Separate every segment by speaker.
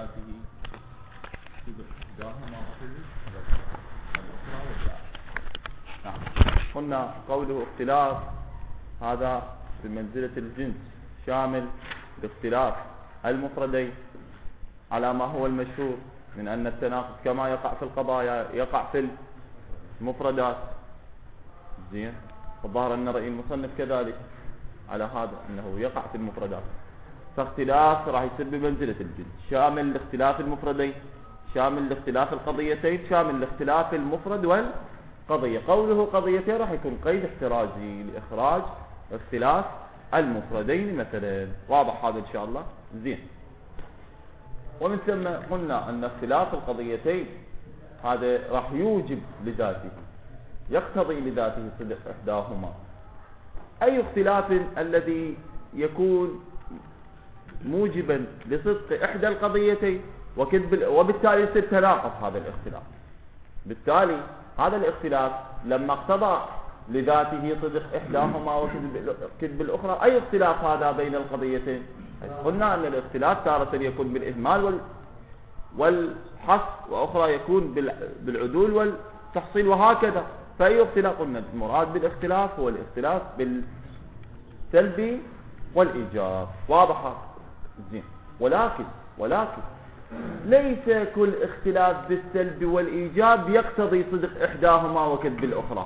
Speaker 1: لذاته صدق إحداهما الأخرى والبعض. نعم. قلنا قوله اختلاف هذا بمنزلة الجنس شامل لاختلاف المفردين على ما هو المشهور من أن التناقض كما يقع في القضايا يقع في المفردات. زين. الظاهر أن رأي المصنف كذلك على هذا أنه يقع في المفردات، فاختلاف راح يصير بمنزلة الجنس شامل لاختلاف المفردين شامل لاختلاف القضيتين شامل لاختلاف المفرد والقضية. قوله قضيتين راح يكون قيد احترازي لإخراج اختلاف المفردين مثلا. واضح هذا إن شاء الله؟ زين. ومن ثم قلنا أن اختلاف القضيتين هذا راح يوجب لذاته يقتضي لذاته صدق إحداهما. أي اختلاف الذي يكون موجبا لصدق إحدى القضيتين وبالتالي يصير تناقض هذا الاختلاف. بالتالي هذا الاختلاف لما اقتضى لذاته صدق إحداهما وكذب الأخرى، أي اختلاف هذا بين القضيتين؟ قلنا أن الاختلاف تارة يكون بالإهمال والحصر، وأخرى يكون بالعدول والتحصيل وهكذا. فأي اختلاف؟ قلنا المراد بالاختلاف هو الاختلاف بالسلب والإيجاب. واضح؟ زين. ولكن ليس كل اختلاف بالسلب والإيجاب يقتضي صدق إحداهما وكذب الأخرى.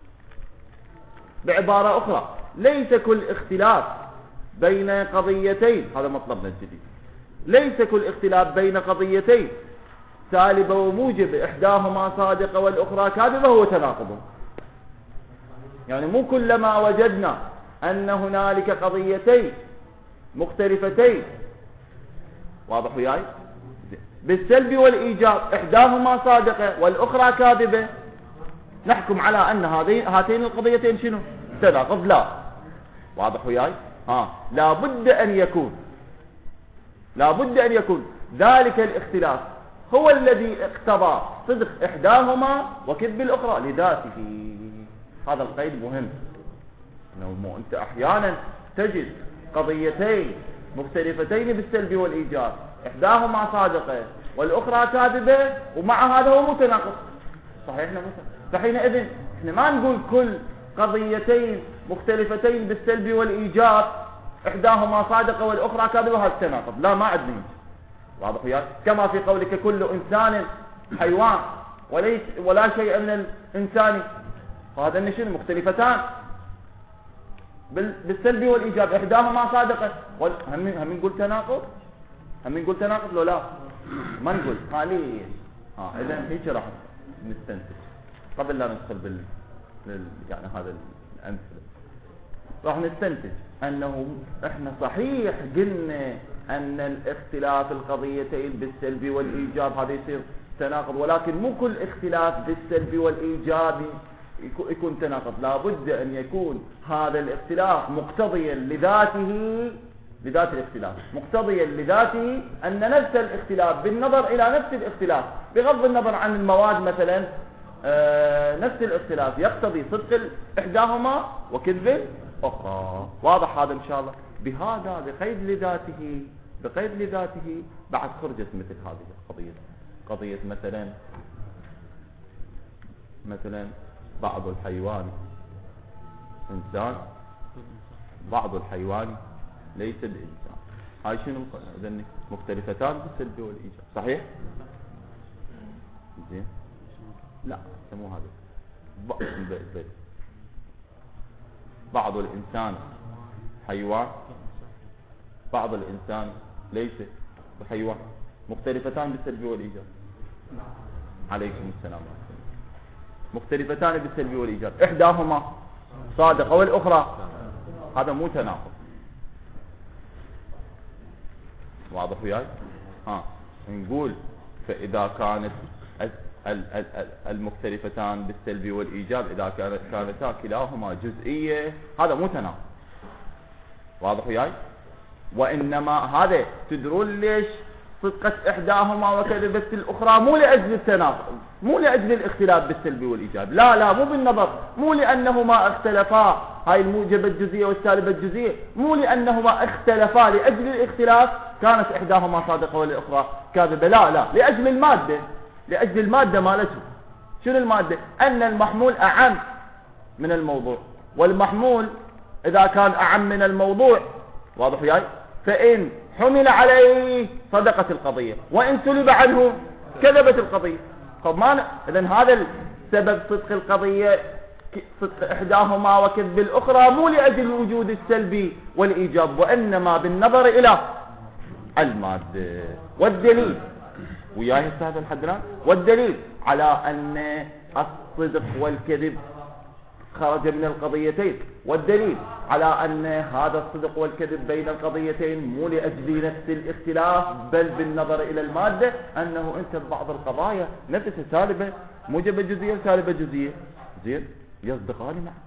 Speaker 1: بعبارة أخرى، ليس كل اختلاف بين قضيتين، هذا مطلبنا الجديد، ليس كل اختلاف بين قضيتين سالبة وموجب إحداهما صادقة والأخرى كاذبة هو تناقض. يعني مو كلما وجدنا أن هنالك قضيتين مختلفتين، واضح وياي، بالسلب والإيجاب إحداهما صادقة والأخرى كاذبة، نحكم على أن هاتين القضيتين شنو؟ تناقض. لا. واضح وياي؟ لابد أن يكون ذلك الاختلاف هو الذي اقتضى صدق إحداهما وكذب الأخرى لذاته. هذا القيد مهم. إنه أنت أحيانا تجد قضيتين مختلفتين بالسلب والإيجاب إحداهما صادقة والأخرى كاذبة، ومع هذا هو متناقض. صحيح؟ فحينئذ احنا ما نقول كل قضيتين مختلفتين بالسلب والإيجاب إحداهما صادقة والأخرى كاذبة هذا التناقض. لا، ما عندنا. واضح وياك؟ كما في قولك كل إنسان حيوان ولا شيء من الإنسان، هذا النشين مختلفتان بالسلب والإيجاب إحداهما صادقة هم نقول تناقض؟ لو لا ما نقول حاليا. إذن هيك راح نستنتج قبل لا ندخل يعني هذا الأمثلة. راح نستنتج أنه إحنا صحيح قلنا أن الاختلاف القضيتين بالسلب والإيجاب هذا يصير تناقض، ولكن مو كل اختلاف بالسلب والإيجاب يكون تناقض. لابد أن يكون هذا الاختلاف مقتضيا لذات الاختلاف، مقتضيا لذاته أن نفس الاختلاف بالنظر إلى نفس الاختلاف بغض النظر عن المواد مثلا، نفس الاختلاف يقتضي صدق إحداهما وكذب أخرى. واضح هذا إن شاء الله؟ بهذا بقيد لذاته بعد خرجت مثل هذه القضية. قضية مثلا بعض الحيوان إنسان، بعض الحيوان ليس بإنسان. هاي شنو؟ إذن مختلفتان بالسلب والإيجاب. صحيح؟ زين. لا، سموه هذا بعض الإنسان حيوان، بعض الإنسان ليس بحيوان، مختلفتان بالسلب والإيجاب. عليكم السلام. مختلفتان بالسلب والإيجاب إحداهما صادقة والأخرى، هذا مو تناقض. واضح وياي؟ نقول فإذا كانت المختلفتان بالسلب والإيجاب إذا كانتا كلاهما جزئية هذا مو تناقض. واضح وياي؟ وإنما هذا تدرون ليش صدقت إحداهما وكذبت الأخرى؟ مو لأجل التناقض، مو لأجل الاختلاف بالسلب والإيجاب، لا مو بالنظر، مو لأنهما اختلفا، هاي الموجبة الجزئية والسالبة الجزئية، مو لأنهما اختلفا لأجل الاختلاف كانت إحداهما صادقة والأخرى كاذبة. لا، لأجل المادة، لأجل المادة مالته. شنو المادة؟ أن المحمول أعم من الموضوع، والمحمول إذا كان أعم من الموضوع، واضح وياي، فإن حمل عليه صدقت القضية، وإن سلب عنه كذبت القضية. إذن هذا السبب صدق القضية، صدق إحداهما وكذب الأخرى، مو لأجل وجود السلبي والإيجاب، وإنما بالنظر إلى المادة. والدليل وياي هذا الحد الآن، والدليل على أن الصدق والكذب خرج من القضيتين، والدليل على أن هذا الصدق والكذب بين القضيتين مو لأجل نفس الاختلاف بل بالنظر إلى المادة، أنه أنت ببعض القضايا نفسها سالبة موجبة جزئية وسالبة جزئية، زين يصدقان معا.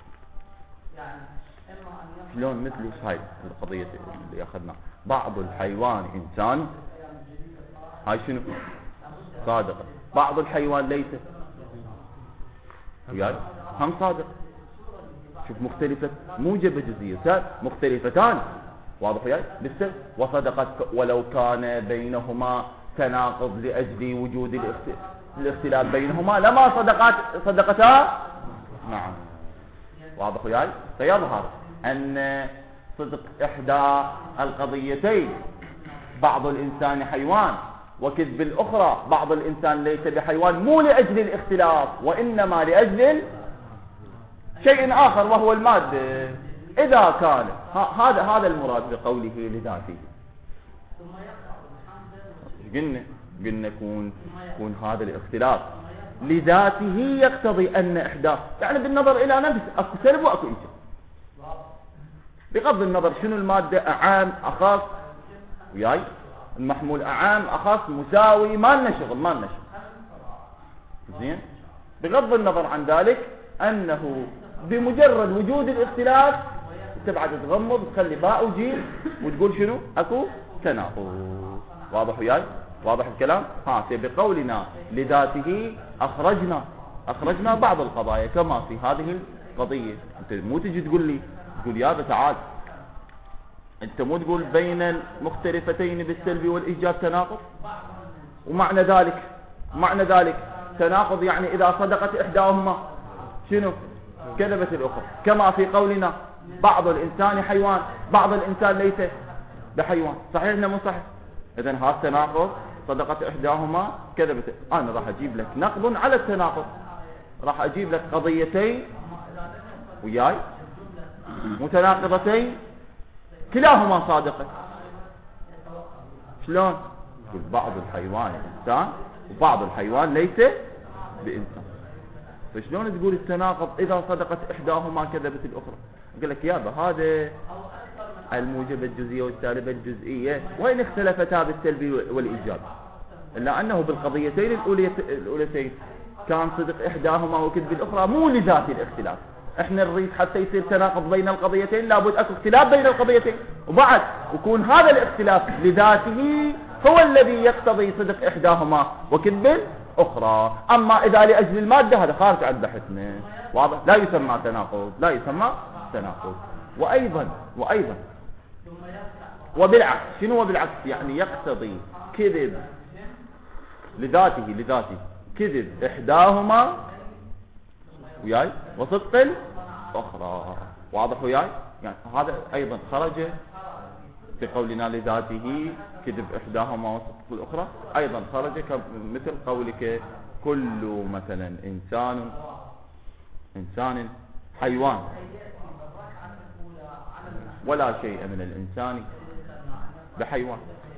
Speaker 1: شلون؟ مثل هاي القضية اللي أخذنا، بعض الحيوان إنسان، هاي شنو؟ صادقة. بعض الحيوان ليس، وياي هم صادق. شوف مختلفة موجبة جزئية مختلفتان، واضح وياي بالسبب، وصدقت ولو كان بينهما تناقض لأجل وجود الاختلاف بينهما لما صدقتا. نعم، واضح وياي. فيظهر أن صدق إحدى القضيتين، بعض الإنسان حيوان، وكذب الأخرى بعض الإنسان ليس بحيوان، مو لأجل الاختلاف وإنما لأجل شيء آخر وهو المادة. إذا كان هذا المراد بقوله لذاته. قلنا يكون هذا الاختلاف لذاته يقتضي أن إحداه، يعني بالنظر إلى نفس أكو سلب وأكو إيجاب، بغض النظر شنو المادة، أعام أخص، وياي المحمول أعام أخص مساوي، ما لنا شغل. زين، بغض النظر عن ذلك أنه بمجرد وجود الاختلاف تبعد تغمض وتخلي باء وجيم وتقول شنو؟ أكو تناقض. واضح وياي؟ واضح الكلام؟ بقولنا لذاته أخرجنا بعض القضايا كما في هذه القضية. أنت مو تجي تقول يا تعال، أنت مو تقول بين المختلفتين بالسلب والإيجاب تناقض، ومعنى ذلك تناقض، يعني إذا صدقت إحداهما شنو؟ كذبت الأخرى، كما في قولنا بعض الإنسان حيوان، بعض الإنسان ليس بحيوان. صحيح مو صحيح؟ إذن هذا تناقض، صدقت إحداهما كذبت. أنا راح أجيب لك نقض على التناقض، راح أجيب لك قضيتين وياي متناقضتين كلاهما صادقة. شلون؟ يقول بعض الحيوان إنسان وبعض الحيوان ليس بإنسان. فشلون تقول التناقض إذا صدقت إحداهما كذبت الأخرى؟ أقول لك يابا هذا الموجبة الجزئية والسالبة الجزئية وإن اختلفتا بالسلب والإيجاب، إلا أنه بالقضيتين الأوليتين كان صدق إحداهما وكذب الأخرى مو لذات الاختلاف. احنا نريد حتى يصير تناقض بين القضيتين لابد أكو اختلاف بين القضيتين، وبعد يكون هذا الاختلاف لذاته هو الذي يقتضي صدق إحداهما وكذب الأخرى. أما إذا لأجل المادة هذا خارج عن بحثنا، واضح؟ لا يسمى تناقض. وأيضا وبالعكس. شنو وبالعكس؟ يعني يقتضي كذب لذاته كذب إحداهما وياي وصدق الأخرى. واضح وياي؟ يعني هذا أيضا خرج بقولنا لذاته كذب إحداهما وصدق الأخرى، أيضا خرج مثل قولك كل مثلا إنسان حيوان ولا شيء من الإنسان بحيوان.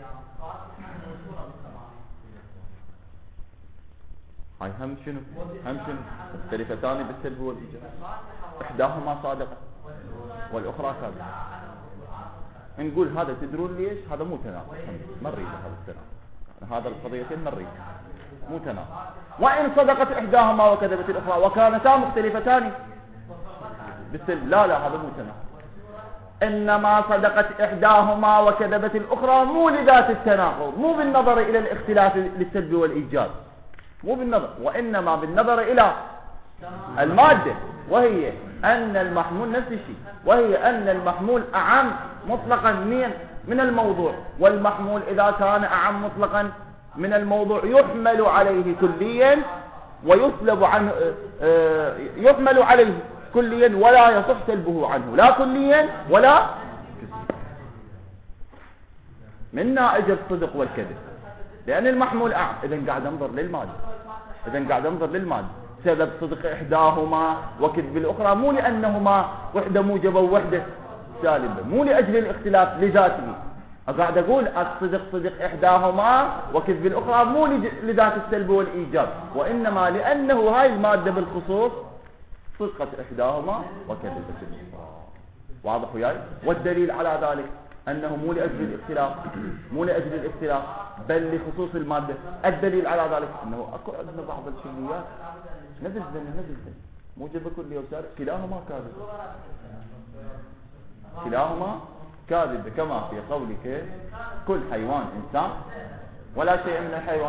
Speaker 1: هاي هم شنو مختلفتان بالسلب والإيجاب، إحداهما صادقة والأخرى كاذبة. نقول هذا تدرون ليش؟ هذا مو تناقض، ما نريد هذا التناقض، هذا القضيتين ما نريد، مو تناقض. وإن صدقت إحداهما وكذبت الأخرى وكانتا مختلفتان بالسلب، لا هذا مو تناقض، إنما صدقت إحداهما وكذبت الأخرى مو لذات التناقض، مو بالنظر إلى الاختلاف للسلب والإيجاب، مو بالنظر، وإنما بالنظر إلى المادة، وهي أن المحمول نفس الشيء، وهي أن المحمول أعم مطلقا من الموضوع. والمحمول إذا كان أعم مطلقا من الموضوع يحمل عليه كليا ويسلب عنه، يحمل عليه كليا ولا يصح سلبه عنه لا كليا ولا من نائج الصدق والكذب، لأن المحمول أعم. إذن قاعد انظر للمادة، سبب صدق إحداهما وكذب الأخرى، مو لأنهما وحدة موجبة ووحدة سالبة، مو لأجل الاختلاف لذاته. قاعد أقول الصدق صدق إحداهما وكذب الأخرى مو لذات السلب والإيجاب، وإنما لأنه هاي المادة بالخصوص صدقت إحداهما وكذبت الأخرى. واضح وياي؟ والدليل على ذلك أنه مو لأجل الاختلاف بل لخصوص المادة. الدليل على ذلك أنه أكو عندنا بعض الكليات نفس ذن موجبة كلية وسالب كلاهما كاذب، كما في قولك كل حيوان إنسان ولا شيء من الحيوان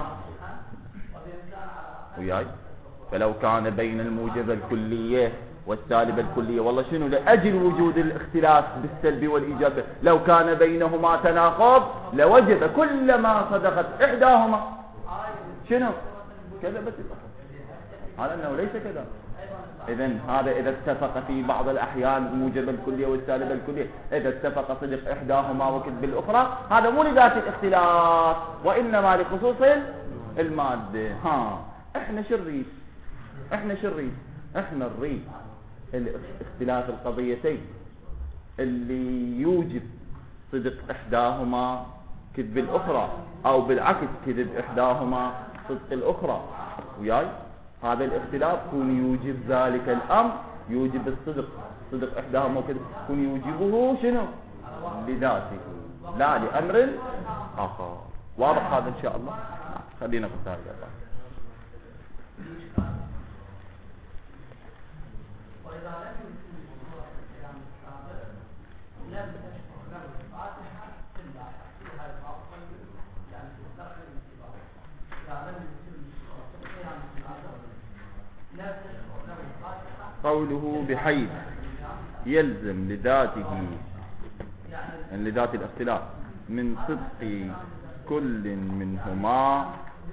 Speaker 1: وياي. فلو كان بين الموجبة الكلية والسالبة الكلية، والله شنو لأجل وجود الاختلاف بالسلب والإيجاب، لو كان بينهما تناقض لوجب كلما صدقت إحداهما شنو كذبت الأخرى. هذا أنه ليس كذا. إذن هذا إذا اتفق في بعض الأحيان الموجبة الكلية والسالبة الكلية، إذا اتفق صدق إحداهما وكذب الأخرى، هذا مو لذات الاختلاف وإنما لخصوص المادة. إحنا شريف احنا نريد اختلاف القضيتين اللي يوجب صدق احداهما كذب الاخرى، او بالعكس كذب احداهما صدق الاخرى وياي. هذا الاختلاف كون يوجب ذلك الامر، يوجب الصدق صدق احداهما وكذب، كون يوجبه شنو لذاته لا لامر اخر. واضح هذا ان شاء الله؟ خلينا في هذا. قوله بحيث يلزم لذاته، يعني لذات الاختلاف، من صدق كل منهما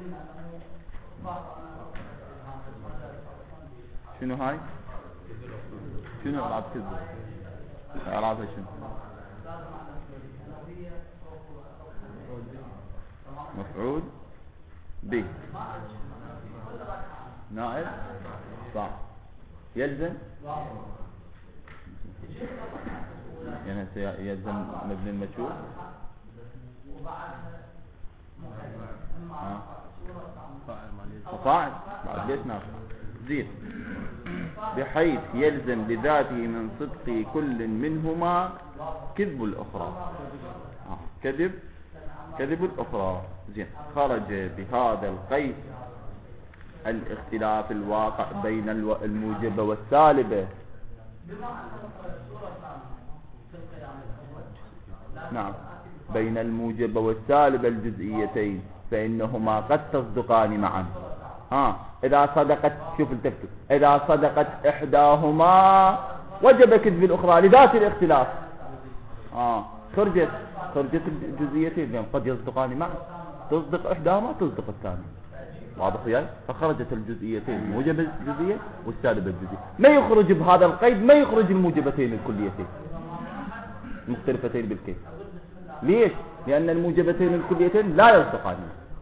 Speaker 1: شنو هاي؟ شنو ألعاب كذب؟ ألعاب شنو؟ مفعول به نائب صح. يلزم يعني يلزم مبني المجهول فاعل بعد ليش نافع زين. بحيث يلزم لذاته من صدق كل منهما كذب الأخرى، كذب الأخرى زين. خرج بهذا القيد الاختلاف الواقع بين الموجبة والسالبة. نعم، بين الموجبة والسالبة الجزئيتين، فإنهما قد تصدقان معا. إذا صدقت، شوف التفتت، إذا صدقت إحداهما وجب كذب الأخرى لذات الاختلاف. خرجت الجزئيتين، قد يصدقان معا، تصدق إحداهما تصدق الثانية. واضح وياي؟ فخرجت الجزئيتين، موجب الجزئية والسالبة الجزئية. ما يخرج بهذا القيد، ما يخرج الموجبتين الكليتين مختلفتين بالكيف. ليش؟ لأن الموجبتين الكليتين لا يصدقان.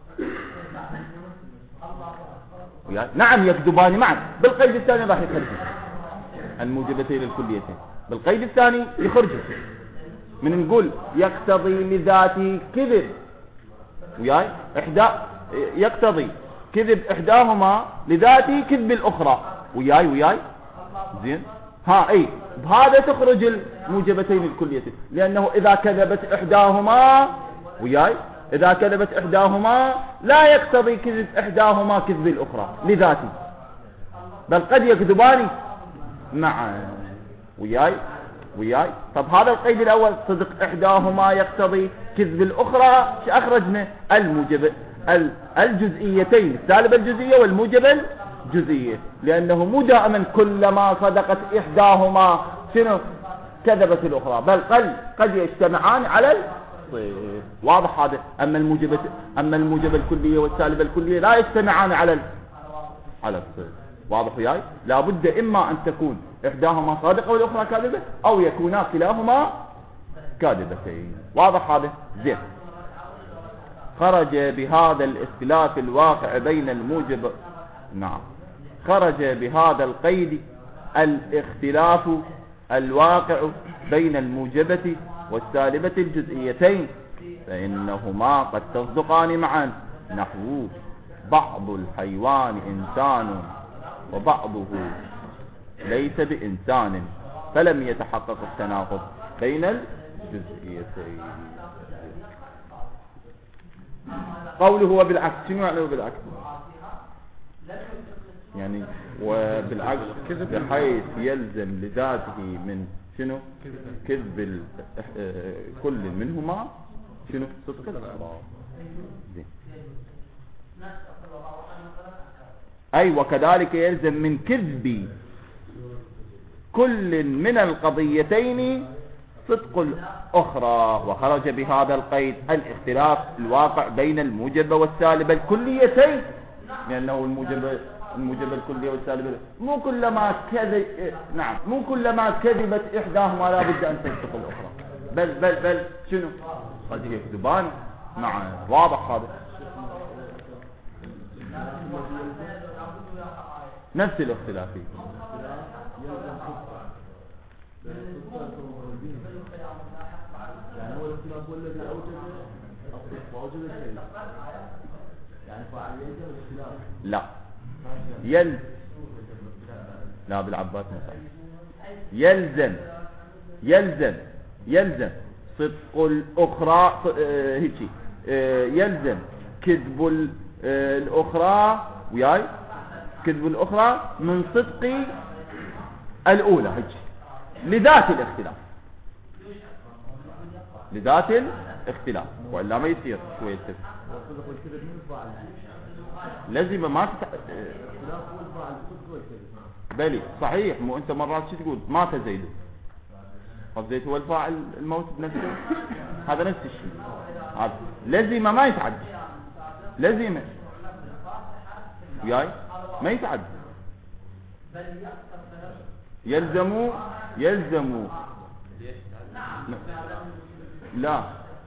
Speaker 1: نعم يكذبان معا، بالقيد الثاني راح يخرج الموجبتين الكليتين، بالقيد الثاني يخرج. من نقول يقتضي لذاته كذب وياي يقتضي كذب إحداهما لذاته كذب الأخرى وياي زين. اي بهذا تخرج الموجبتين الكليتين، لأنه إذا كذبت إحداهما وياي، إذا كذبت إحداهما لا يقتضي كذب إحداهما كذب الأخرى لذاته، بل قد يكذبان معا وياي. طب هذا القيد الأول صدق إحداهما يقتضي كذب الأخرى، أخرجنا الموجب الجزئيتين، السالبة الجزئية والموجبة الجزئية، لأنه مو دائما كلما صدقت إحداهما شنو كذبت الأخرى، بل قد يجتمعان على تصير. واضح هذا. أما الموجب الكلية والسالب الكلية لا يجتمعان على الصيغ. واضح وياي؟ لابد إما أن تكون إحداهما صادقة والأخرى كاذبة، أو يكونا كلاهما كاذبتين. واضح هذا؟ زين. خرج بهذا الاختلاف الواقع بين الموجب، نعم، خرج بهذا القيد الاختلاف الواقع بين الموجبة والسالبة الجزئيتين، فإنهما قد تصدقان معا، نحو بعض الحيوان إنسان وبعضه ليس بإنسان، فلم يتحقق التناقض بين الجزئيتين. قوله هو بالعكس، شنو يعني هو بالعكس؟ يعني وبالعكس بحيث يلزم لذاته من شنو؟ كذب كل منهما شنو؟ صدق الإخبار. أي وكذلك يلزم من كذب كل من القضيتين صدق الأخرى. وخرج بهذا القيد الاختلاف الواقع بين الموجب والسالب الكليتين، لأنه الموجب الكلية والسالب مو كلما كذبت إحداهما لا بد أن تصدق الأخرى، بل شنو؟ قد يكذبان معا. واضح هذا؟ نفس الاختلاف.
Speaker 2: يعني هو الاختلاف هو الذي اوجد الشيء، يعني فاعلية الاختلاف.
Speaker 1: لا لا بالعباس مثلا يلزم صدق الأخرى، هيك يلزم كذب الأخرى وياي، كذب الأخرى من صدق الأولى هيك لذات الاختلاف، وإلا ما يصير شوية لازم ما بلي صحيح. مو انت مرات شو تقول مات زيد، قصديت هو الفاعل الموت بنفسه، هذا نفس الشيء. هذا لازم ما يتعدى، لازم وياي ما يتعدى، يلزم لا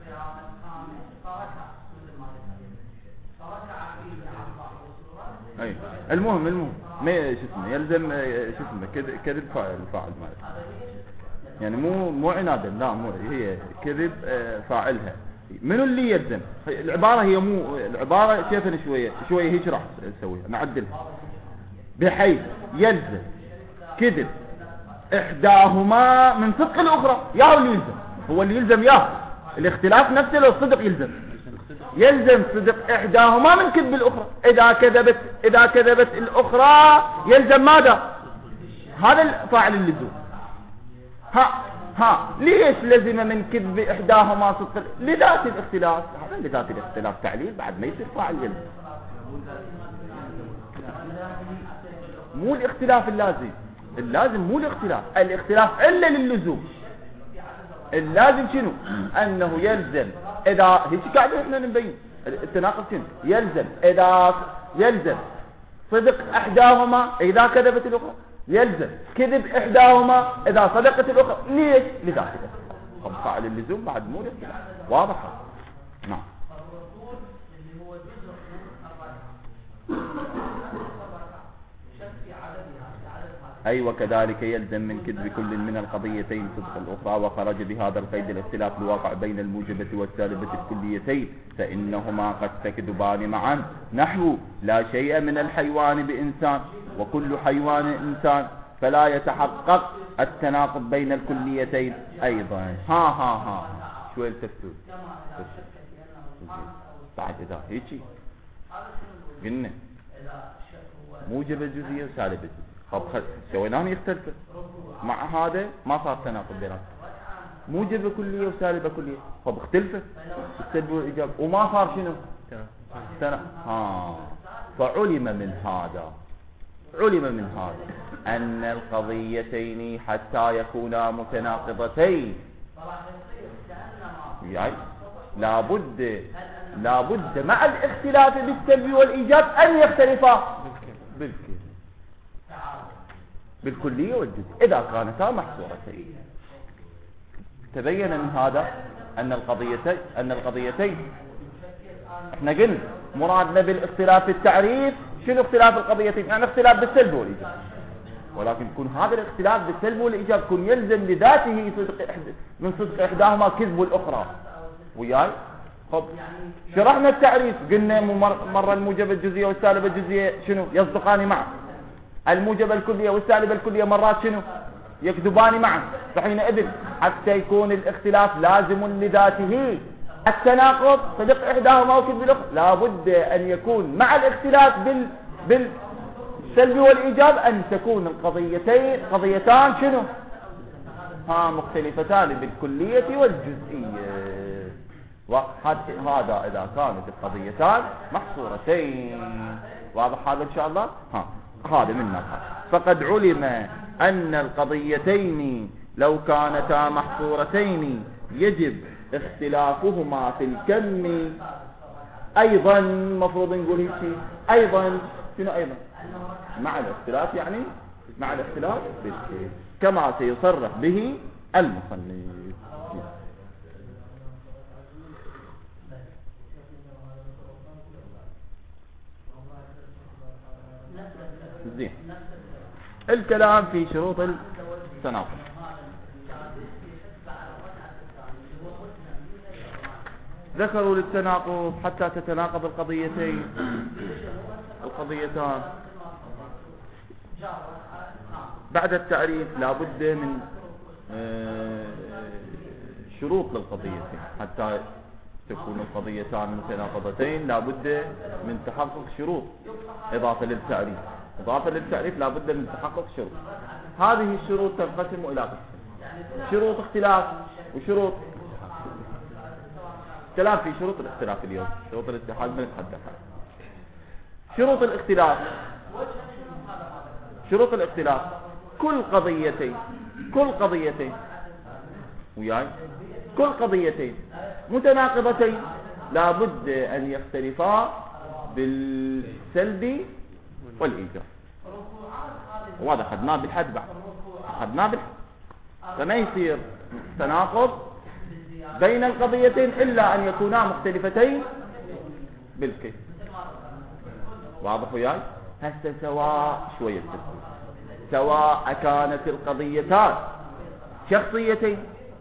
Speaker 1: اي المهم ما شو اسمه يلزم شو اسمه كذب فاعل مالك، يعني مو عنادا، لا مو هي كذب فاعلها. منو اللي يلزم؟ العبارة هي مو العبارة شايفنا شوية هيك راح نسويها نعدلها، بحيث يلزم كذب إحداهما من صدق الأخرى. هو اللي يلزم ياه الاختلاف نفسه. لو الصدق يلزم صدق إحداهما من كذب الأخرى. إذا كذبت الأخرى يلزم ماذا؟ هذا الفاعل اللزوم. ليش لزم من كذب إحداهما صدق؟ لذات الاختلاف. هذا لذات الاختلاف تعليل بعد ما يصير فاعل يلزم. مو الاختلاف اللازم مو الاختلاف إلا للزوم. اللازم شنو؟ أنه يلزم إذا هيك قاعدة إحنا نبين التناقض شنو؟ يلزم صدق إحداهما إذا كذبت الأخرى، يلزم كذب إحداهما إذا صدقت الأخرى. ليش؟ لذات الاختلاف. فاعل اللزوم بعد مو الاختلاف. واضح؟ نعم. أي وكذلك يلزم من كذب كل من القضيتين صدق الأخرى. وخرج بهذا القيد الاختلاف الواقع بين الموجبة والسالبة الكليتين، فإنهما قد تكذبان معا، نحو لا شيء من الحيوان بإنسان وكل حيوان إنسان، فلا يتحقق التناقض بين الكليتين أيضا. شوية التفسير بعد إذا هيك قلنا موجبة جزئية وسالبة جزئية، طب سويناهم يختلفوا مع هذا ما صار تناقض بينهم. موجبة كلية وسالبة كلية، طب اختلفت السلب والإيجاب وما صار شنو فعلم من هذا أن القضيتين حتى يكونا متناقضتين لابد مع الاختلاف بالسلب والإيجاب أن يختلفا بالكلية والجزء إذا كانتا محصورتين. تبين من هذا أن القضيتين احنا قلنا مرادنا بالاختلاف في التعريف شنو اختلاف القضيتين؟ يعني اختلاف بالسلب والإيجاب، ولكن يكون هذا الاختلاف بالسلب والإيجاب يكون يلزم لذاته من صدق إحداهما كذب الأخرى. وياي خب شرحنا التعريف قلنا مرة الموجبة الجزئية والسالبة الجزئية شنو يصدقان معا، الموجبة الكلية والسالبة الكلية مرات شنو يكذبان معا. فحينئذ حتى يكون الاختلاف لازم لذاته التناقض صدق إحداهما وكذب الأخرى لابد أن يكون مع الاختلاف بالسلب والإيجاب أن تكون قضيتان شنو مختلفتان بالكلية والجزئية. وهذا إذا كانت القضيتان محصورتين. واضح هذا إن شاء الله؟ هذا منا. فقد علم أن القضيتين لو كانتا محصورتين يجب اختلافهما في الكم أيضا. مفروض نقول هيك أيضا شنو أيضا مع الاختلاف، يعني مع الاختلاف بالكم كما سيصرح به المصنف. زين. الكلام في شروط التناقض. ذكروا للتناقض حتى تتناقض القضيتان. بعد التعريف لابد من شروط للقضيتين. حتى تكون القضيتان متناقضتين لابد من تحقق شروط إضافة للتعريف لابد من تحقق شروط. هذه الشروط تنقسم إلى قسمين: شروط اختلاف وشروط كلام في شروط الاختلاف اليوم. شروط الاتحاد بنتحدث عنها. شروط الاختلاف كل قضيتين متناقضتين لابد أن يختلفا بالسلب والإيجاب. وهذا أخذناه بالحد بعد فما يصير تناقض بين القضيتين إلا أن يكونا مختلفتين بالكيف. واضح وياي؟ هسه سواء كانت القضيتان شخصيتين،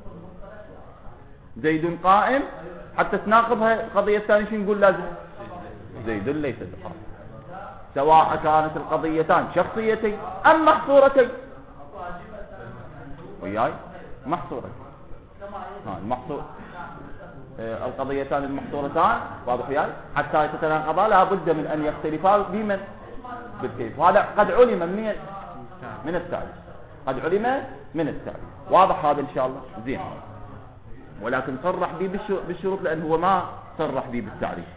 Speaker 1: زيد قائم، حتى تناقضها القضية الثانية شو نقول لازم؟ زيد ليس بقائم. سواء كانت القضيتان شخصيتين أم محصورتين. وياي؟ محصورتين. القضيتان المحصورتان واضح وياي؟ حتى يتناقضا لابد من أن يختلفا بمن؟ بالكيف. وهذا قد علم من التعريف. واضح هذا إن شاء الله؟ زين. ولكن صرح به بالشروط لأن هو ما صرح به بالتعريف،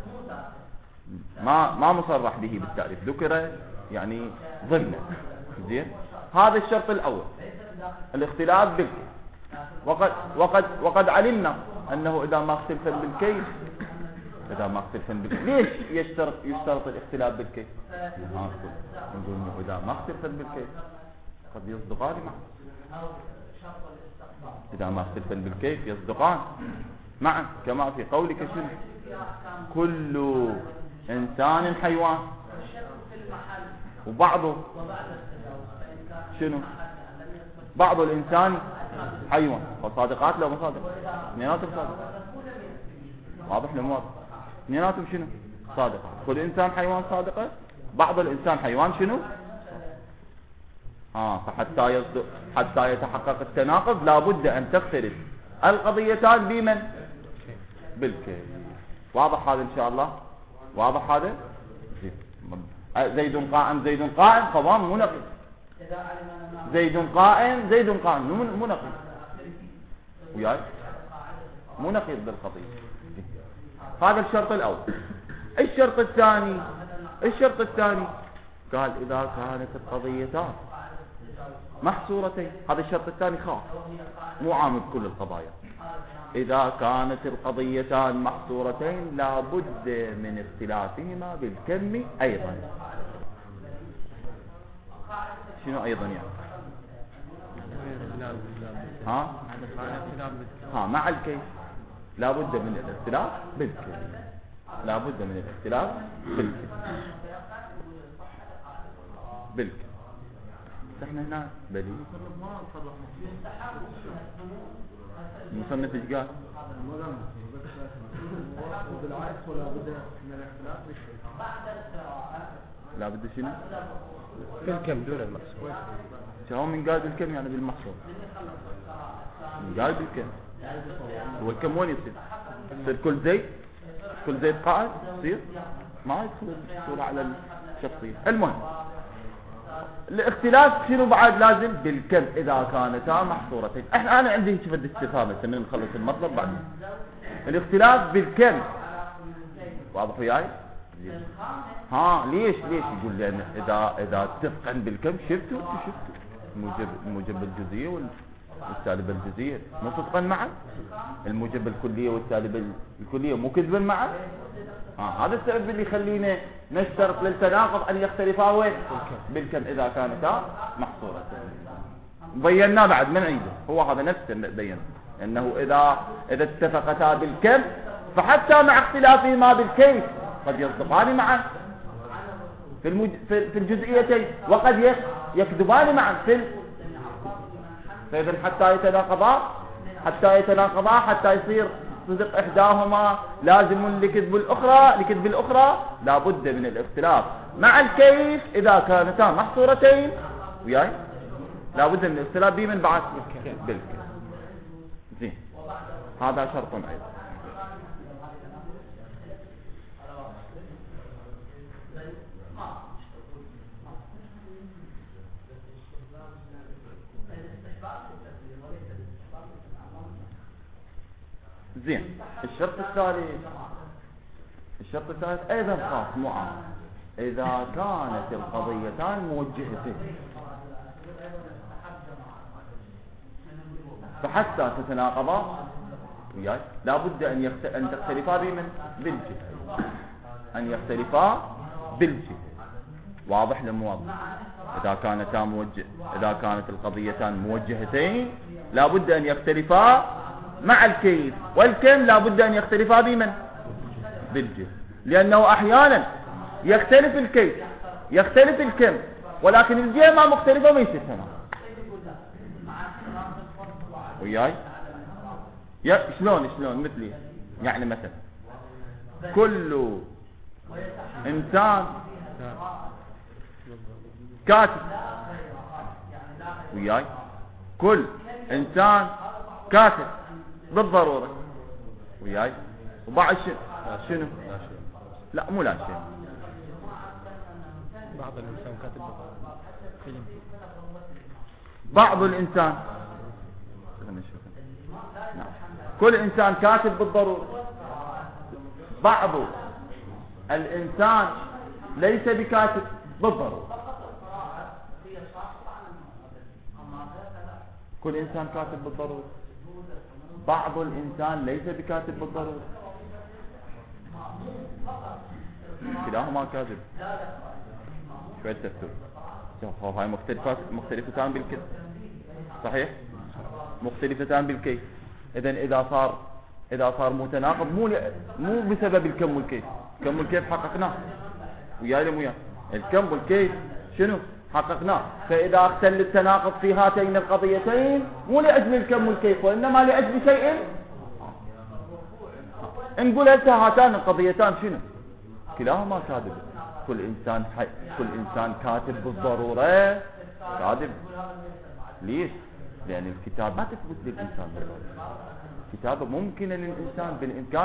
Speaker 1: ما مصرح به بالتعريف، ذكر يعني ضمنه. زين. هذا الشرط الأول الاختلاف بالكيف. وقد علمنا أنه إذا ما اختلفا بالكيف ليش يشترط الاختلاف بالكيف؟ نقول إنه إذا ما اختلفا بالكيف قد يصدقان معا. إذا ما اختلفا بالكيف يصدقان معا، كما في قولك شنو؟ كل إنسان حيوان، وبعضه شنو؟ بعض الإنسان حيوان. فصادقات لو مصادق اثنيناتهم صادقات. واضح لهم واضح؟ اثنيناتهم شنو؟ صادقة. كل إنسان حيوان صادقة، بعض الإنسان حيوان شنو؟ حتى يتحقق التناقض لابد أن تختلف القضيتان بمن؟ بالكيف. واضح هذا إن شاء الله؟ واضح هذا؟ زيد قائم قوام مو نقيض. زيد قائم مو نقيض. وياي؟ مو نقيض بالقضية. هذا الشرط الأول. الشرط الثاني قال إذا كانت القضيتان محصورتين. هذا الشرط الثاني خاص مو عام بكل القضايا. إذا كانت القضيتان محصورتين لا بد من اختلافهما بالكم أيضا. شنو أيضا يعني؟ مع الكيف لا بد من الاختلاف بالكم، لا بد من الاختلاف بالكم. احنا هنا بلي المصنف ايش قال؟ لا بد شنو؟
Speaker 2: بالكم دون المحصور.
Speaker 1: شو من قال بالكم يعني بالمحصور؟ من قال بالكم هو الكم وين يصير؟ يصير كل زيد قاعد يصير ما يدخل الصورة على الشخصية. المهم الاختلاف شنو بعد لازم بالكم إذا كانتا محصورتين. أنا عندي هيك بدي استفهام بس من نخلص المطلب بعدين. الاختلاف بالكم واضح وياي؟ ليش يقول لأن إذا اتفقن بالكم شفتوا الموجب الجزئية والسالب الجزئية مو صدقا معا، الموجب الكلية والسالب الكلية مو كذبا معا. هذا السبب اللي يخلينا نشترط للتناقض أن يختلفا وين؟ بالكم إذا كانتا محصورتين. بينا بعد ما نعيده، هو هذا نفسه بينا أنه إذا اتفقتا بالكم فحتى مع اختلافهما بالكيف قد يصدقان معا في الجزئيتين وقد يكذبان معا فإذا حتى يتناقضا حتى يصير صدق إحداهما لازم لكذب الأخرى لا بد من الاختلاف مع الكيف إذا كانتا محصورتين وياي لا بد من الاختلاف به من بعد بالكيف. زين هذا شرط أيضا. زين الشرط الثالث أيضا خاص معه إذا كانت القضيتان موجهتين فحتى تتناقضا وياي لا بد أن تختلفا بالجهة، أن يختلفا بالجهة. واضح لمو واضح؟ إذا كانت القضيتان موجهتين لا بد أن يختلفا مع الكيف، والكم لا بد أن يختلفا بالجهة، لأنه أحيانا يختلف الكيف يختلف الكم ولكن الجهة ما مختلفة ما يصير تمام وياي. شلون مثلي يعني مثلا كل إنسان كاتب وياي، كل إنسان كاتب بالضرورة وياي، وبعد شنو لا مو لا شيء
Speaker 2: بعض الإنسان كاتب فيلم،
Speaker 1: بعض الإنسان كل إنسان كاتب بالضرورة، بعض الإنسان ليس بكاتب بالضرورة. كل إنسان كاتب بالضرورة، بعض الإنسان ليس بكاتب بالضرورة، كلاهما كاذب. شوية تفكير. شوف هاي مختلفتان بالكيف صحيح، مختلفتان بالكيف. إذا صار متناقض مو بسبب الكم والكيف. الكم والكيف حققناه ويا الكم والكيف شنو حققناه. فإذا اختل التناقض في هاتين القضيتين مو لأجل الكم والكيف وإنما لأجل شيء نقول هاتان القضيتان شنو كلاهما كاذب. كل إنسان كاتب بالضرورة كاذب. ليش؟ لأن الكتاب ما تثبت للإنسان بالضرورة. كتابة ممكنة للإنسان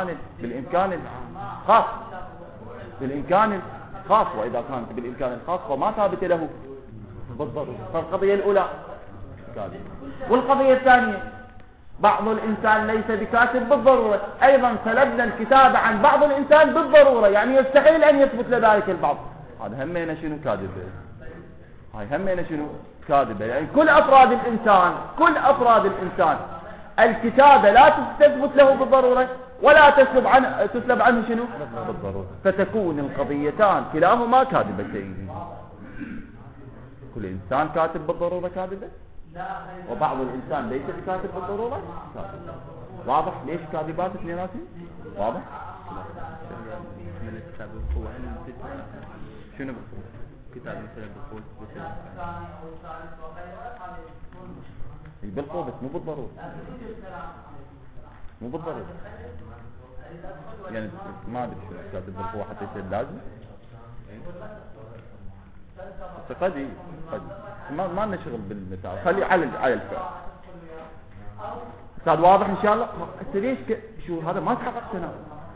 Speaker 1: بالإمكان الخاص، وإذا كانت بالإمكان الخاص فما ثابت له بالضرورة. فالقضية الأولى كاذب، والقضية الثانية بعض الإنسان ليس بكاتب بالضرورة. أيضا سلبنا الكتابة عن بعض الإنسان بالضرورة، يعني يستحيل أن يثبت لذلك البعض. هذا همينا شنو كاذبة. هاي همينا شنو كاذبة. يعني كل أفراد الإنسان الكتابة لا تثبت له بالضرورة ولا تسلب عنه شنو بالضرورة، فتكون القضيتان كلاهما كاذبتين. كل إنسان كاتب بالضرورة كاذبة، وبعض الإنسان ليس بكاتب بالضرورة كاذب. واضح ليش كاذبات اثنيناتهم؟ واضح؟
Speaker 2: من الكتاب القوة
Speaker 1: شنو
Speaker 2: كتاب مثلا بالقوة
Speaker 1: بالقوة بس مو بالضرورة، مو بالضرورة. يعني ما ادري شو كاتب بالقوة حتى يصير لازم، بس قد ما لنا شغل بالمثال، خلي على الفعل. استاذ واضح ان شاء الله؟ انت ليش شو هذا ما تحقق تناقض؟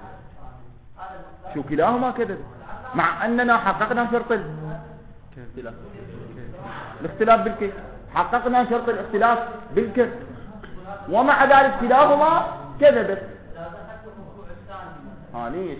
Speaker 1: شو كلاهما كذب مع اننا حققنا شرط الاختلاف بالكيف، حققنا شرط الاختلاف بالكيف، ومع ذلك كلاهما كذبت. ليش؟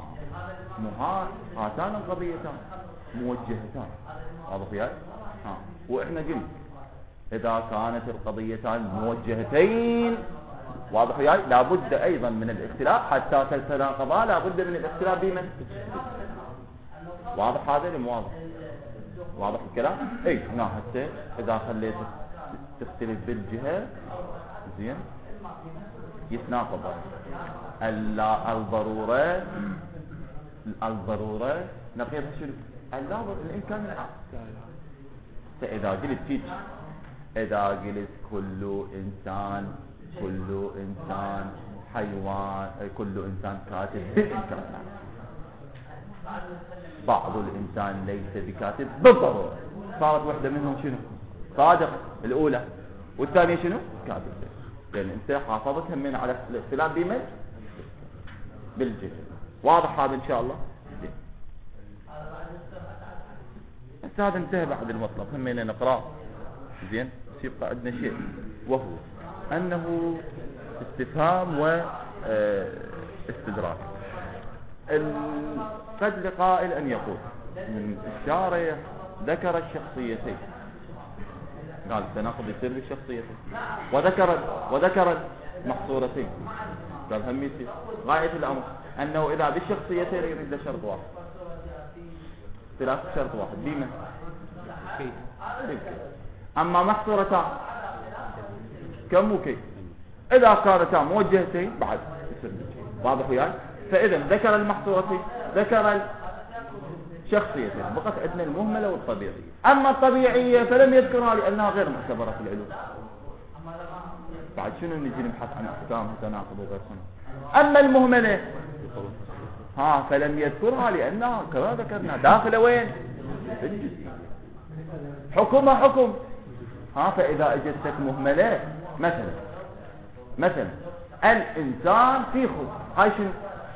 Speaker 1: هاتان القضيتان موجهتان. واضح وياي؟ واحنا قلنا اذا كانت القضيتان موجهتين، واضح وياي، لابد ايضا من الاختلاف حتى تتناقضا، لابد من الاختلاف بمن؟ واضح هذا اللي واضح؟ واضح الكلام؟ اي هنا حتى اذا خليت تختلف بالجهة زين يتناقض. الضرورة نقيضها شنو؟ الامكان العام. فاذا قلت فيك، اذا قلت كل انسان حيوان، كل انسان كاتب بالامكان، بعض الانسان ليس بكاتب بالضرورة، صارت واحدة منهم شنو؟ صادق الاولى، والثانية شنو؟ كاتب. لان انت حافظت همين على الاختلاف بمن؟ بالجهة. واضح هذا ان شاء الله؟ بس هذا انتهى بعد المطلب، همين نقرأ زين. يبقى عندنا شيء وهو انه استفهام واستدراك. قد لقائل ان يقول الشارع ذكر الشخصيتين، قال التناقض يصير بالشخصيتين، وذكر المحصورتين، قال هم يصير. غاية الامر انه اذا بالشخصيتين يريد شرط واحد، ثلاث شرط واحد بما كيف. اما محصورتان كم وكيف، اذا كانتا موجهتين بعد يصير. واضح وياي؟ فاذا ذكر المحصورتين، ذكر الشخصيتين، بقت عندنا المهملة والطبيعية. اما الطبيعية فلم يذكرها لانها غير معتبرة في العلوم. بعد شنو نجي نبحث عن احكام تناقض وغير صنع. اما المهملة فلم يذكرها لانها كما ذكرنا داخله وين؟ في الجزئية. حكمها حكم. فاذا اجتك مهملة مثلا الانسان في خلق، هاي شنو؟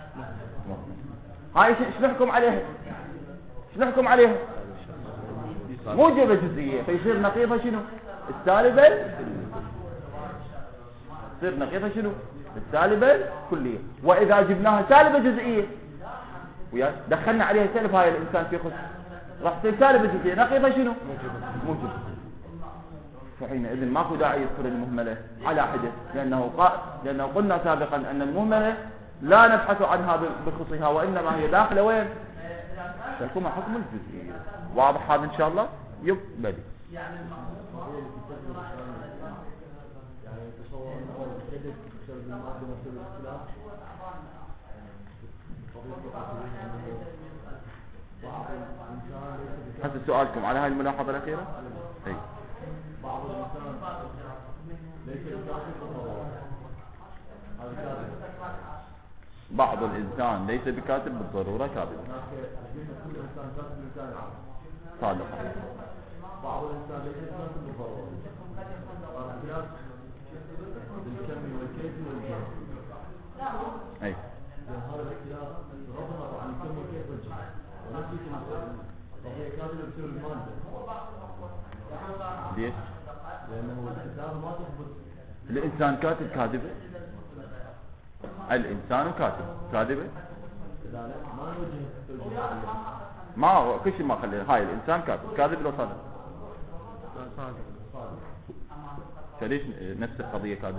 Speaker 1: هاي شنو نحكم عليها؟ شنو نحكم عليها؟ موجبة جزئية، فيصير نقيضها شنو؟ السالبة. تصير نقيضها شنو؟ السالبة كلية. واذا جبناها سالبة جزئية دخلنا عليها سالب، هاي الانسان في خلق راح تصير سالبة جزئية، نقيضها شنو؟ موجبة. فحينئذ ماكو داعي يذكر المهملة على حدة، لأنه قلنا سابقا أن المهملة لا نبحث عنها بخصوصها، وإنما هي داخلة وين؟ حكم الجزئية. واضح هذا إن شاء الله؟ بدي حسب سؤالكم على هاي الملاحظة الأخيرة. أي بعض الإنسان ليس بكاتب بالضرورة كاذب، صادق.
Speaker 2: بعض الإنسان ليس بكاتب بالضرورة، اختلاف بالكم والكيف والجهة.
Speaker 1: أي
Speaker 2: هذا الاختلاف رفض عن الكم والكيف والجهة، ونفس وهي كاتبة بسبب المادة.
Speaker 1: ليش؟
Speaker 2: لأنه الإنسان ما تثبت.
Speaker 1: الإنسان كاتب كاذبة؟ الإنسان كاذبة؟
Speaker 2: ما نوجه
Speaker 1: ما كل شيء ما خلينا. هاي الإنسان كاذب لو صادق؟ فليش نفس القضية كانت؟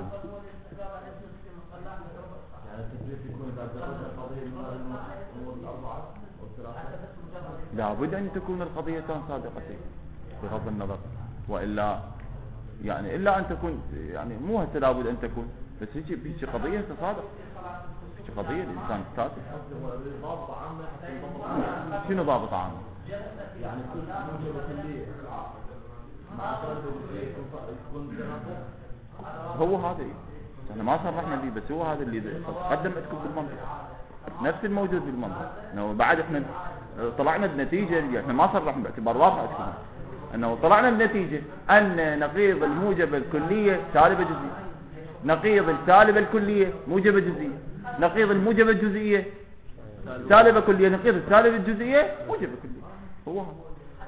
Speaker 2: يعني التكليف يكون إذا دخلت القضية من الأمور الأربعة والثلاثة.
Speaker 1: لابد أن تكون القضيتان صادقتين بغض النظر، وإلا يعني إلا أن تكون يعني مو هسه لابد أن تكون، بس هيك قضية تصادق، هيك قضية الإنسان كاتب.
Speaker 2: ضابط عامة حتى يضبط.
Speaker 1: شنو ضابط عام؟
Speaker 2: يعني كل موجبة كلية مع شرط يكون تناقض.
Speaker 1: هو هذا احنا ما صرحنا به، بس هو هذا اللي قدم عندكم بالمنطق، نفس الموجود بالمنطق. انه بعد احنا طلعنا بنتيجة، احنا ما صرحنا باعتبار واقع عندكم، انه طلعنا بنتيجة ان نقيض الموجبة الكلية سالبة جزئية، نقيض السالبة الكلية موجبة جزئية، نقيض الموجبة الجزئية سالبة كلية، نقيض السالبة الجزئية موجبة كلية. هو هذا.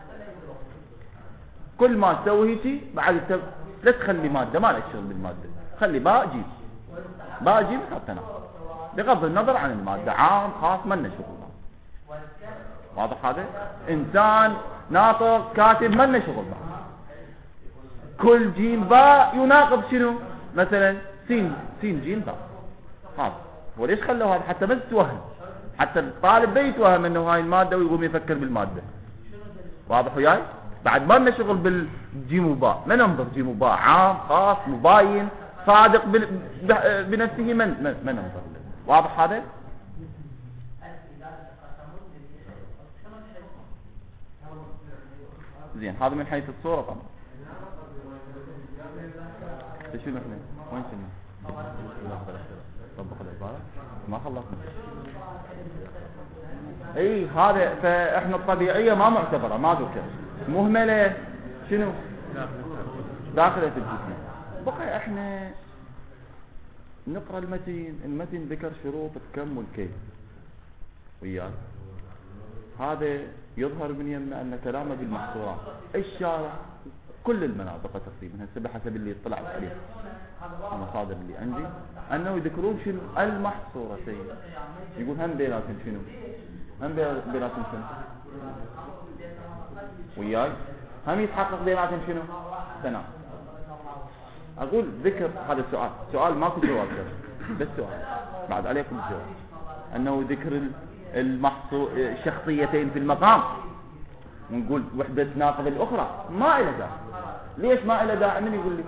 Speaker 1: كل ما تسوي هيك بعد لا تخلي مادة، ما لك شغل بالمادة، خلي باء جيب، باء جيب حتى ناخذ بغض النظر عن المادة، عام خاص ما لنا شغل. واضح هذا؟ انسان ناطق كاتب ما لنا شغل معه. كل جيم باء يناقض شنو؟ مثلا سين جيم باء. هذا وليش خلوا هذا؟ حتى بس توهم، حتى الطالب بيتوهم انه هاي المادة ويقوم يفكر بالمادة. واضح وياي؟ بعد ما لنا شغل بالجيم وباء، ما ننظر جيم وباء عام خاص مباين صادق بنفسه، ما ننظر له. واضح هذا؟ زين، هذا من حيث الصورة طبعا. شنو احنا وين كنا؟ طبق العبارة ما خلصنا. اي هذا، فاحنا الطبيعية ما معتبرة، ما ذكر، مهملة شنو؟ داخلة الجسم. بقى احنا نقرأ المتن ذكر شروط الكم والكيف وياك. هذا يظهر من يمنا ان كلامه بالمحصورات. الشارع كل المناطق تقريبا هسه بحسب اللي اطلعت عليه المصادر اللي عندي انه يذكرون شنو المحصورتين. يقول هم بيناتهم شنو؟ هم بيناتهم شنو؟ وياي هم يتحقق بيناتهم شنو؟ تناقض. اقول ذكر هذا سؤال ماكو جواب، بس سؤال بعد عليكم الجواب، انه ذكر الشخصيتين في المقام ونقول وحدة تناقض الاخرى ما إلى داعي. ليش ما إلى داعي؟ من يقول لي؟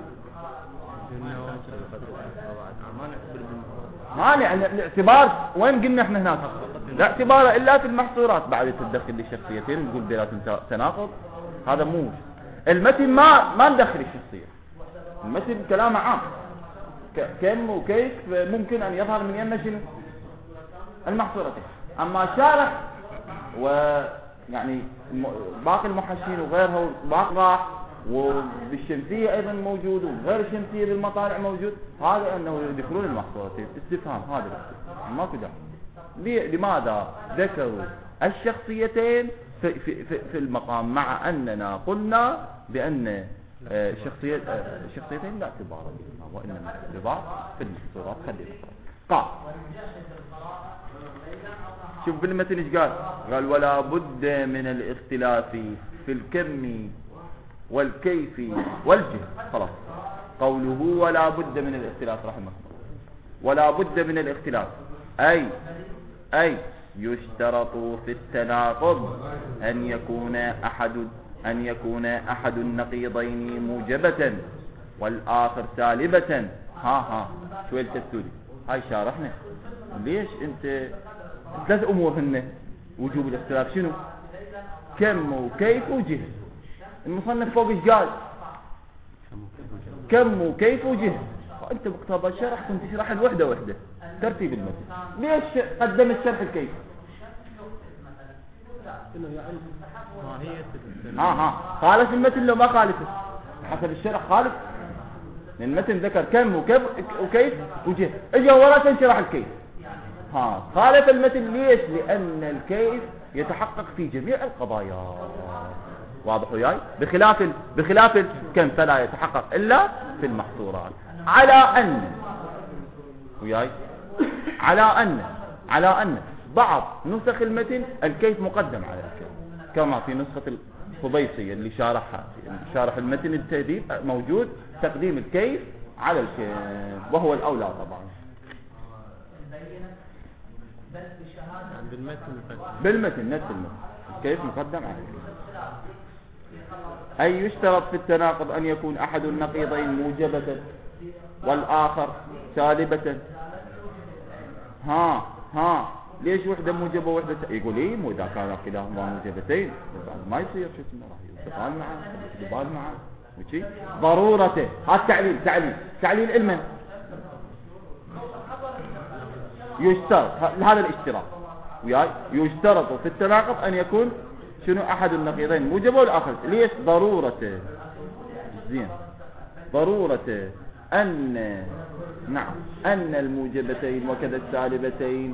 Speaker 1: مانع الاعتبار. وين قلنا احنا هناك؟ لا اعتبار الا في المحصورات. بعد تدخل لي الشخصيتين ونقول بيناتهم تناقض، هذا مو المتن. ما ندخل الشخصية، المتن كلامه عام، كم وكيف ممكن ان يظهر من يمنا شنو؟ المحصورتين. اما شارح ويعني باقي المحشين وغيرها باقي، وبالشمسية ايضا موجود، وغير الشمسية بالمطالع موجود، هذا انه يذكرون المحصورتين. استفهام هذا ماكو داعي. لماذا ذكروا الشخصيتين في المقام، مع اننا قلنا بان الشخصيتين لا اعتبار بهما، وانما الاعتبار في المحصورات. خلينا قال، شوف بالمثل ايش قال ولا بد من الاختلاف في الكم والكيف والجهة. خلاص، قوله ولا بد من الاختلاف رحمه الله، ولا بد من الاختلاف أي يشترط في التناقض أن يكون أحد النقيضين موجبة والآخر سالبة. شوية التسودي هاي شارحنا ليش انت ثلاث امور هن وجوب الاختلاف. شنو؟ كم وكيف وجهة. المصنف فوق ايش قال؟ كم وكيف وجهة. انت مقتضى الشرح كنت تشرح الوحدة وحدة ترتيب المتن. ليش قدم الشرح الكيف؟ خالف المتن لو ما خالفه حسب الشرح خالف، لأن المتن ذكر كم وكيف وجهة، اجا ورا شرح الكيف. خالف المتن ليش؟ لأن الكيف يتحقق في جميع القضايا. واضح وياي؟ بخلاف الكم فلا يتحقق إلا في المحصورات. على أن بعض نسخ المتن الكيف مقدم على الكم، كما في نسخة الخبيصي اللي شارحها، شارح المتن التهذيب موجود تقديم الكيف على الكيف، وهو الأولى طبعا. بالمتن نفس المتن الكيف مقدم على الكيف. أي يشترط في التناقض أن يكون أحد النقيضين موجبة والآخر سالبة. ليش وحدة موجبة وحدة يقول إيه مو إذا كان كلاهما موجبتين ما يصير شو اسمه راح يتقال معه وشي ضرورته. هذا تعليل علما يشترط هذا الاشتراط وياي. يشترط في التناقض أن يكون شنو أحد النقيضين موجبة والآخر. ليش ضرورته؟ زين ضرورته أن الموجبتين وكذا السالبتين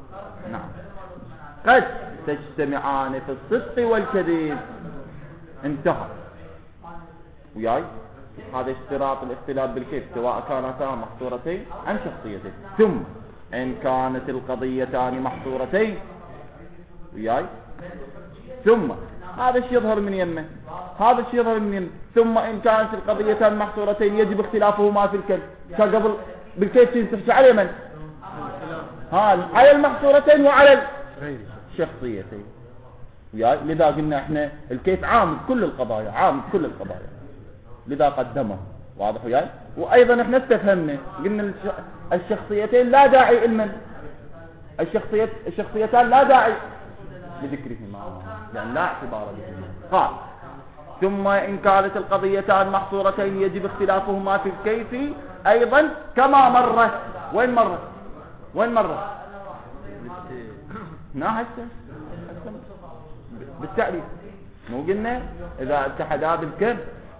Speaker 1: قد تجتمعان في الصدق والكذب. انتهى وياي. هذا اشتراط الاختلاف بالكيف سواء كانتا محصورتين أم شخصيتين. ثم إن كانت القضيتان محصورتين وياي ثم هذا الشيء يظهر من يمه ثم إن كانت القضيتان محصورتين يجب اختلافهما في الكيف. كقبل بالكيف تنسحش على من؟ على المحصورتين وعلى الشخصيتين وياي. لذا قلنا احنا الكيف عام كل القضايا لذا قدمه. واضح وياي. وأيضا احنا استفهمنا قلنا الشخصيتين لا داعي علما. الشخصيتان لا داعي لذكرهما لأن لا اعتبار لهما. قال ثم إن كانت القضيتان محصورتين يجب اختلافهما في الكيف أيضا كما مر. وين مر بالتعريف. مو قلنا إذا اتحدا بالكم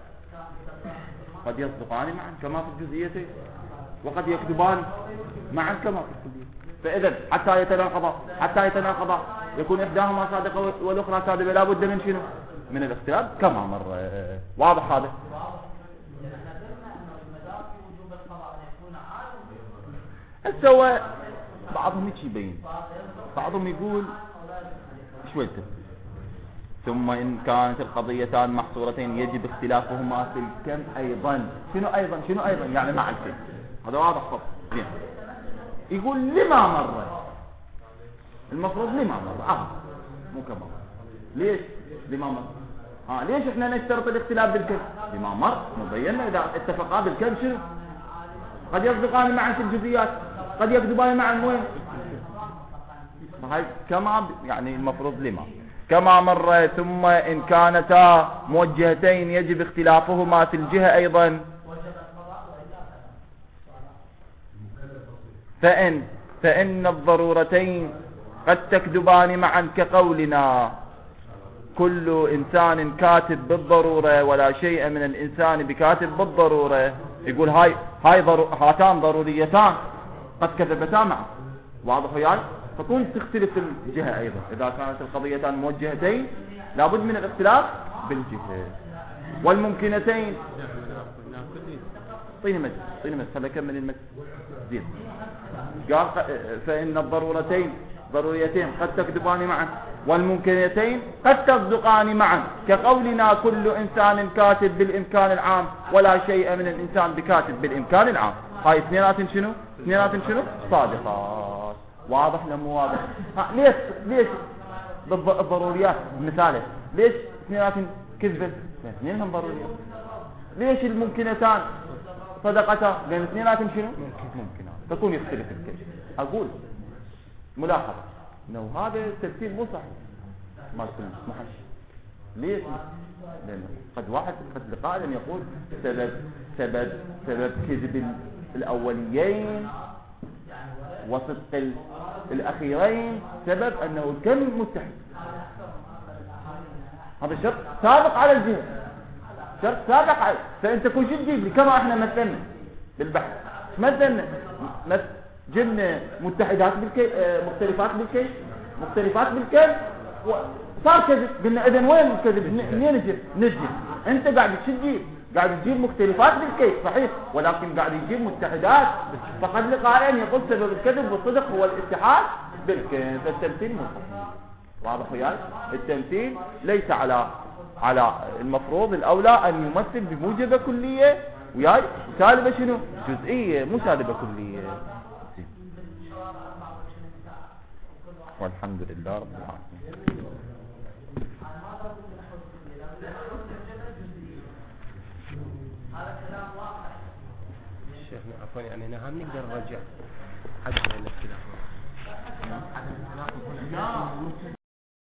Speaker 1: قد يصدقان معا كما في الجزئيتين وقد يكذبان معا كما في الكلية. فإذا حتى يتناقضا يكون إحداهما صادقة والأخرى كاذبة لا بد من شنو؟ من الاختلاف كما مر. واضح هذا؟ سوى بعضهم يبين بعضهم يقول شويته ثم إن كانت القضيتان محصورتين يجب اختلافهما في الكم أيضا. شنو أيضا يعني مع الكم. هذا واضح خط. زين. يقول لما مر المفروض لما مر مو كما. ليش لما مر؟ ليش احنا نشترط الاختلاف بالكم؟ لما مر مبيننا إذا اتفقا بالكم شنو؟ قد يصدقان معا في الجزئيات قد يكذبان معا وين؟ فهي كما يعني المفروض لما كما مر. ثم إن كانتا موجهتين يجب اختلافهما في الجهة أيضا. فإن الضرورتين قد تكذبان معا كقولنا كل إنسان كاتب بالضرورة ولا شيء من الإنسان بكاتب بالضرورة. يقول هاتان ضروريتان قد كذبتا معا. واضح وياي. فتكون تختلف الجهة أيضا. إذا كانت القضيتان موجهتين لابد من الاختلاف بالجهة. والممكنتين طيني مجد خلي أكمل المجد. زين. قال فإن ضروريتين قد تكذبان معا والممكنتين قد تصدقان معا كقولنا كل إنسان كاتب بالإمكان العام ولا شيء من الإنسان بكاتب بالإمكان العام. هاي اثنينات شنو صادقات. واضح ولا مو واضح؟ ليش الضروريات مثاله ليش اثنينات كذبة؟ اثنينهم ضروريات. ليش الممكنتان صدقتا؟ لأن اثنينات شنو ممكنات. تكون يختلف الكيف. أقول ملاحظة انه هذا الترتيب مو صحيح ما تسمحش. ليش؟ لأنه قد قائل يقول سبب كذب الأوليين وصدق الأخيرين سبب أنه الكم متحد. هذا شرط سابق على الجهة فأنت كل شيء تجيب لي كما احنا مثلنا بالبحث مثلنا جبنا متحدات بالكيف مختلفات بالكيف صار كذب. قلنا إذن وين الكذب؟ منين نجيب؟ أنت قاعد تجيب مختلفات بالكيف صحيح ولكن قاعد يجيب متحدات. فقد لقائل يقول سبب الكذب والصدق هو الاتحاد بالكيف. التمثيل مو صحيح. واضح وياي؟ التمثيل ليس على على المفروض الأولى أن يمثل بموجبة كلية وياي سالبة شنو جزئية مو سالبة كلية. والحمد لله رب العالمين.
Speaker 3: شيخنا عفوا يعني نحن نقدر نرجع حد من الخلاف